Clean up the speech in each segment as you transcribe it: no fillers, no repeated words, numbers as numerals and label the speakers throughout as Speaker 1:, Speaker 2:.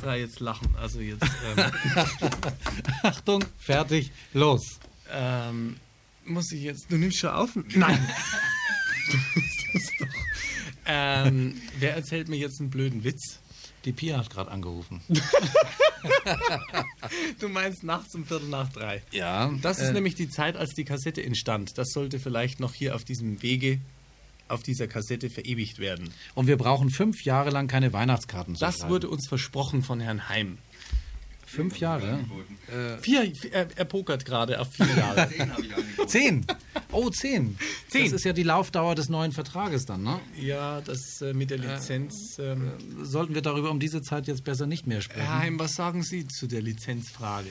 Speaker 1: drei jetzt lachen. Also jetzt...
Speaker 2: Achtung, fertig, los.
Speaker 1: Muss ich jetzt... Du nimmst schon auf? Nein! Wer erzählt mir jetzt einen blöden Witz?
Speaker 2: Die Pia hat gerade angerufen.
Speaker 1: Du meinst nachts um 2:45.
Speaker 2: Ja.
Speaker 1: Das ist nämlich die Zeit, als die Kassette entstand. Das sollte vielleicht noch hier auf diesem Wege, auf dieser Kassette verewigt werden.
Speaker 2: Und wir brauchen 5 Jahre lang keine Weihnachtskarten zu
Speaker 1: Das
Speaker 2: schreiben.
Speaker 1: wurde uns versprochen von Herrn Heim.
Speaker 2: 5 Jahre?
Speaker 1: Er pokert gerade auf 4 Jahre.
Speaker 2: 10. Oh, 10.
Speaker 1: 10.
Speaker 2: Das ist ja die Laufdauer des neuen Vertrages dann, ne?
Speaker 1: Ja, das mit der Lizenz...
Speaker 2: Sollten wir darüber um diese Zeit jetzt besser nicht mehr sprechen?
Speaker 1: Herr Heim, was sagen Sie zu der Lizenzfrage?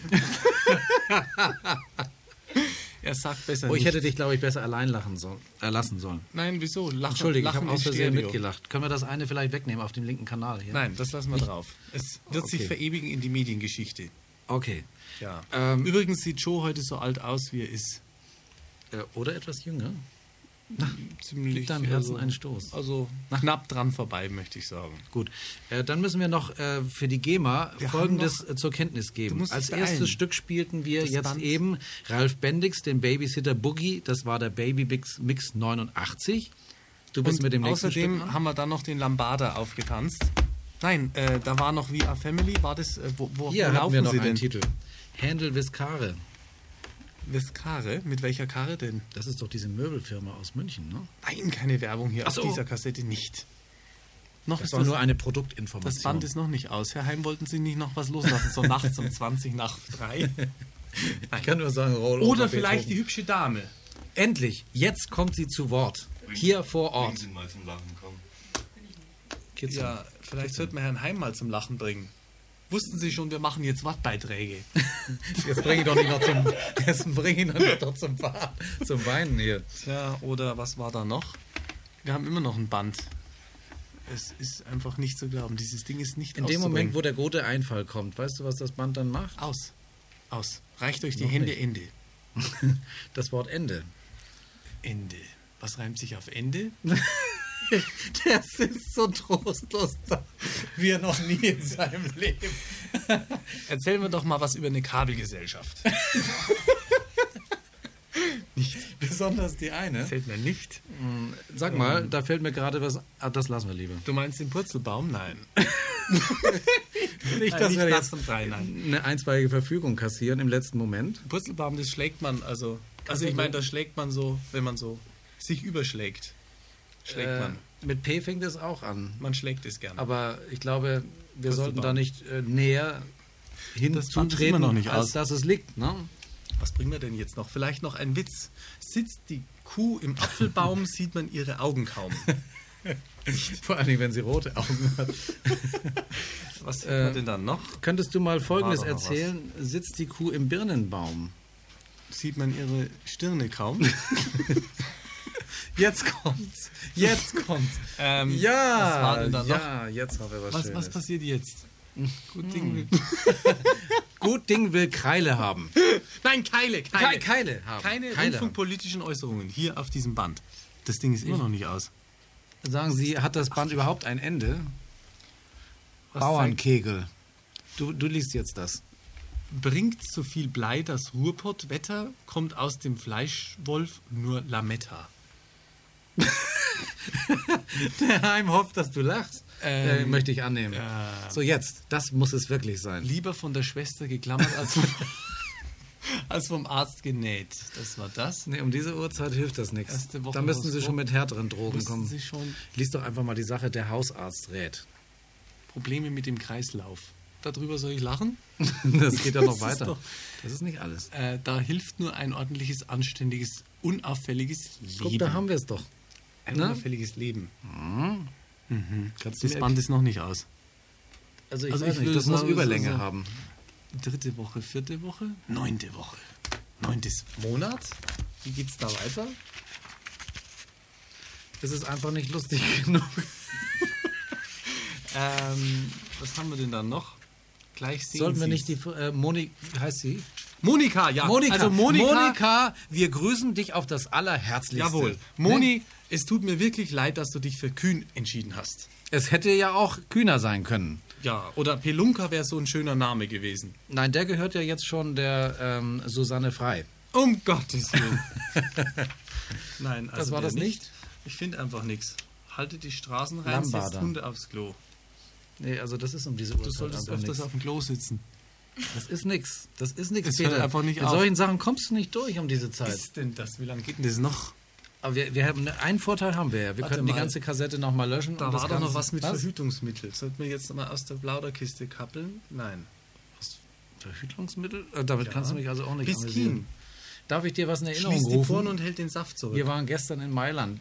Speaker 1: Er sagt besser
Speaker 2: Ich
Speaker 1: nicht.
Speaker 2: hätte dich, glaube ich, besser allein lassen sollen.
Speaker 1: Nein, wieso?
Speaker 2: Entschuldige, ich habe aus
Speaker 1: in
Speaker 2: Versehen
Speaker 1: Stereo.
Speaker 2: mitgelacht. Können wir das eine vielleicht wegnehmen auf dem linken Kanal hier?
Speaker 1: Nein, das lassen wir drauf. Es wird sich
Speaker 2: Okay.
Speaker 1: verewigen in die Mediengeschichte.
Speaker 2: Okay.
Speaker 1: Ja.
Speaker 2: Ähm,
Speaker 1: sieht Joe heute so alt aus, wie er ist.
Speaker 2: Oder etwas jünger.
Speaker 1: Ziemlich,
Speaker 2: Gib deinem Herzen einen Stoß.
Speaker 1: Also knapp dran vorbei, möchte ich sagen.
Speaker 2: Gut, dann müssen wir noch für die GEMA
Speaker 1: Wir
Speaker 2: Folgendes
Speaker 1: haben
Speaker 2: zur Kenntnis
Speaker 1: Du
Speaker 2: geben.
Speaker 1: musst
Speaker 2: Als
Speaker 1: dich beeilen.
Speaker 2: erstes Stück spielten wir
Speaker 1: Das
Speaker 2: jetzt
Speaker 1: Band.
Speaker 2: eben Ralf Bendix, den Babysitter Boogie. Das war der Baby Mix 89. Du bist
Speaker 1: Und
Speaker 2: mit dem nächsten
Speaker 1: außerdem
Speaker 2: Stück dran.
Speaker 1: haben wir dann noch den Lambada aufgetanzt. Nein, da war noch We Are Family. War das, wo
Speaker 2: Hier
Speaker 1: laufen
Speaker 2: haben wir noch
Speaker 1: Sie
Speaker 2: einen
Speaker 1: denn?
Speaker 2: Titel. Handel Viscare.
Speaker 1: Karre? Mit welcher Karre denn?
Speaker 2: Das ist doch diese Möbelfirma aus München, ne?
Speaker 1: Nein, keine Werbung hier
Speaker 2: Ach so.
Speaker 1: auf dieser Kassette nicht. Noch
Speaker 2: Das
Speaker 1: ist
Speaker 2: war nur eine Produktinformation.
Speaker 1: das Band ist noch nicht aus. Herr Heim, wollten Sie nicht noch was loslassen? So nachts um 20 nach 3?
Speaker 2: Ich kann nur sagen, Roll
Speaker 1: Oder
Speaker 2: over
Speaker 1: vielleicht die
Speaker 2: Beethoven.
Speaker 1: hübsche Dame.
Speaker 2: Endlich, jetzt kommt sie zu Wort. Hier vor Ort.
Speaker 3: Sie mal zum Lachen kommen.
Speaker 2: Kitzel.
Speaker 1: Ja, vielleicht sollten wir Herrn Heim mal zum Lachen bringen. Wussten Sie schon, wir machen jetzt Wortbeiträge.
Speaker 2: Jetzt bringe ich doch nicht noch zum Weinen hier.
Speaker 1: Tja, oder was war da noch? Wir haben immer noch ein Band. Es ist einfach nicht zu glauben. Dieses Ding ist nicht
Speaker 2: In dem Moment,
Speaker 1: auszubringen.
Speaker 2: wo der gute Einfall kommt, weißt du, was das Band dann macht?
Speaker 1: Aus. Reicht euch die
Speaker 2: Noch
Speaker 1: Hände
Speaker 2: nicht.
Speaker 1: Ende.
Speaker 2: Das Wort Ende.
Speaker 1: Ende. Was reimt sich auf Ende?
Speaker 2: Der sitzt so trostlos da, wie er noch nie in seinem Leben.
Speaker 1: Erzählen wir doch mal was über eine Kabelgesellschaft.
Speaker 2: Besonders die eine.
Speaker 1: Erzählt mir nicht.
Speaker 2: Sag mal, da fällt mir gerade was... das lassen wir lieber.
Speaker 1: Du meinst den Purzelbaum? Nein.
Speaker 2: Nicht,
Speaker 1: dass wir jetzt
Speaker 2: eine einstweilige Verfügung kassieren im letzten Moment.
Speaker 1: Purzelbaum, das schlägt man, also ich meine, das schlägt man so, wenn man so sich überschlägt. Schlägt man.
Speaker 2: Mit P fängt es auch an.
Speaker 1: Man schlägt es gerne.
Speaker 2: Aber ich glaube, wir
Speaker 1: Purzelbaum.
Speaker 2: sollten da nicht näher
Speaker 1: Das Band ist immer
Speaker 2: hinzutreten,
Speaker 1: noch nicht
Speaker 2: als
Speaker 1: aus.
Speaker 2: dass es liegt. Ne?
Speaker 1: Was bringen wir denn jetzt noch? Vielleicht noch ein Witz. Sitzt die Kuh im Apfelbaum, sieht man ihre Augen kaum.
Speaker 2: Vor allem, wenn sie rote Augen hat.
Speaker 1: Was sieht man denn dann noch?
Speaker 2: Könntest du mal Folgendes
Speaker 1: War doch noch
Speaker 2: erzählen? Sitzt die Kuh im Birnenbaum?
Speaker 1: Sieht man ihre Stirne kaum?
Speaker 2: Jetzt kommt's. Jetzt kommt's.
Speaker 1: Ja,
Speaker 2: Ja,
Speaker 1: was war denn da noch?
Speaker 2: ja, jetzt haben wir was
Speaker 1: Was
Speaker 2: Schönes.
Speaker 1: passiert jetzt? Gut Ding.
Speaker 2: Gut Ding will Kreile haben.
Speaker 1: Nein, Keile.
Speaker 2: Keile haben.
Speaker 1: Keine
Speaker 2: Keile haben.
Speaker 1: rundfunkpolitischen Äußerungen hier auf diesem Band. Das Ding ist immer noch nicht aus.
Speaker 2: Sagen Sie, hat das Band überhaupt ein Ende?
Speaker 1: Was
Speaker 2: Bauernkegel. Du liest jetzt das.
Speaker 1: Bringt so viel Blei das Ruhrpott-Wetter, kommt aus dem Fleischwolf nur Lametta.
Speaker 2: Der Heim hofft, dass du lachst. Möchte ich annehmen. So, jetzt. Das muss es wirklich sein.
Speaker 1: Lieber von der Schwester geklammert als vom Arzt genäht. Das war das.
Speaker 2: Nee, um diese Uhrzeit hilft das nichts.
Speaker 1: Erste Woche
Speaker 2: Da müssen Sie
Speaker 1: Hausdruck.
Speaker 2: schon mit härteren Drogen
Speaker 1: Wussten
Speaker 2: kommen.
Speaker 1: Sie schon
Speaker 2: Lies doch einfach mal die Sache, der Hausarzt rät.
Speaker 1: Probleme mit dem Kreislauf. Darüber soll ich lachen?
Speaker 2: Das geht ja noch
Speaker 1: Das ist
Speaker 2: weiter.
Speaker 1: doch-
Speaker 2: Das ist nicht alles.
Speaker 1: Da hilft nur ein ordentliches, anständiges, unauffälliges Leben.
Speaker 2: Guck, da haben wir es doch.
Speaker 1: ein
Speaker 2: Ne?
Speaker 1: unauffälliges Leben.
Speaker 2: Kannst du
Speaker 1: Das
Speaker 2: mir
Speaker 1: Band ist noch nicht aus.
Speaker 2: Also ich
Speaker 1: Also
Speaker 2: weiß
Speaker 1: ich
Speaker 2: nicht,
Speaker 1: würde
Speaker 2: das muss
Speaker 1: sagen,
Speaker 2: Überlänge
Speaker 1: so-
Speaker 2: haben.
Speaker 1: 3. Woche, 4. Woche, 9. Woche. 9. Monat. Wie geht's da weiter?
Speaker 2: Es ist einfach nicht lustig genug.
Speaker 1: Was haben wir denn dann noch? Gleich sehen
Speaker 2: Sollten wir
Speaker 1: Sie's.
Speaker 2: nicht die Monika, wie heißt sie?
Speaker 1: Monika, ja.
Speaker 2: Monika.
Speaker 1: Also
Speaker 2: Monika, wir grüßen dich auf das Allerherzlichste.
Speaker 1: Jawohl. Moni, es tut mir wirklich leid, dass du dich für Kühn entschieden hast.
Speaker 2: Es hätte ja auch kühner sein können.
Speaker 1: Ja, oder Pelunka wäre so ein schöner Name gewesen.
Speaker 2: Nein, der gehört ja jetzt schon der Susanne Frei.
Speaker 1: Um Gottes Willen. Nein, also
Speaker 2: das war das nicht?
Speaker 1: Ich finde einfach nichts. Haltet die Straßen rein, setzt Hunde aufs Klo.
Speaker 2: Nee, also das ist um diese Uhrzeit.
Speaker 1: Du solltest öfters auf dem Klo sitzen.
Speaker 2: Das ist nix. Das ist nix.
Speaker 1: Es hört einfach nicht
Speaker 2: Mit
Speaker 1: auf.
Speaker 2: solchen Sachen kommst du nicht durch um diese Zeit.
Speaker 1: Was ist denn das? Wie lange geht denn das noch?
Speaker 2: Aber wir haben einen Vorteil haben wir ja. Wir könnten die ganze Kassette nochmal löschen.
Speaker 1: Da war doch noch was mit Verhütungsmittel. Sollten wir jetzt mal aus der Plauderkiste kappeln? Nein.
Speaker 2: Was? Verhütungsmittel? Damit kannst du mich also auch nicht
Speaker 1: Biskin.
Speaker 2: amüsieren. Darf ich dir was in Erinnerung
Speaker 1: Schließt
Speaker 2: rufen?
Speaker 1: die Poren und hält den Saft zurück.
Speaker 2: Wir waren gestern in Mailand.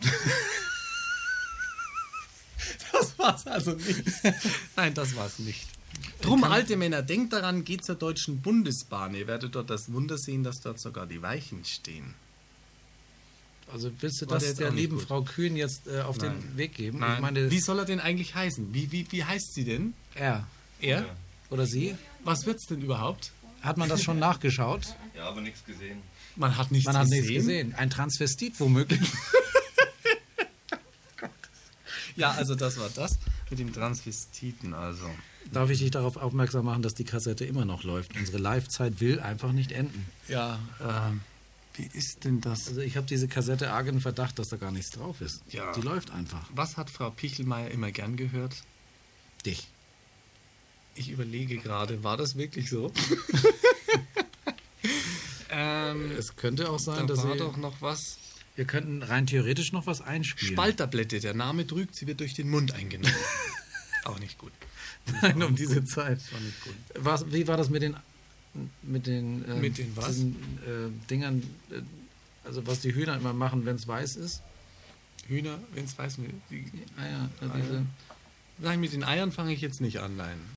Speaker 1: Das war's also nicht. Nein, das war's nicht. Drum, alte Männer, denkt daran, geht zur Deutschen Bundesbahn. Ihr werdet dort das Wunder sehen, dass dort sogar die Weichen stehen.
Speaker 2: Also willst du das der lieben Frau Kühn jetzt auf den Weg geben?
Speaker 1: Nein.
Speaker 2: Ich meine,
Speaker 1: wie soll er denn eigentlich heißen? Wie heißt sie denn?
Speaker 2: Er.
Speaker 1: Er?
Speaker 2: Oder sie?
Speaker 1: Was wird's denn überhaupt?
Speaker 2: Hat man das schon nachgeschaut?
Speaker 3: Ja, aber nichts gesehen.
Speaker 1: Man hat nichts gesehen.
Speaker 2: Ein Transvestit womöglich.
Speaker 1: Ja, also das war das mit dem Transvestiten. Also.
Speaker 2: Darf ich dich darauf aufmerksam machen, dass die Kassette immer noch läuft? Unsere Live-Zeit will einfach nicht enden.
Speaker 1: Ja, wie ist denn das?
Speaker 2: Also ich habe diese Kassette arg in Verdacht, dass da gar nichts drauf ist.
Speaker 1: Ja.
Speaker 2: Die läuft einfach.
Speaker 1: Was hat Frau Pichelmeier immer gern gehört?
Speaker 2: Dich.
Speaker 1: Ich überlege gerade, war das wirklich so?
Speaker 2: Es könnte auch sein,
Speaker 1: da
Speaker 2: dass
Speaker 1: war doch noch was.
Speaker 2: Wir könnten rein theoretisch noch was einspielen.
Speaker 1: Spalttablette, der Name trügt, sie wird durch den Mund eingenommen. Auch nicht gut.
Speaker 2: Nein, um diese Zeit.
Speaker 1: Das war nicht gut.
Speaker 2: Wie war das mit den
Speaker 1: was?
Speaker 2: Diesen, Dingern, also was die Hühner immer machen, wenn es weiß ist?
Speaker 1: Hühner, wenn es weiß ist.
Speaker 2: Die Eier.
Speaker 1: Eier. Mit den Eiern fange ich jetzt nicht an, nein.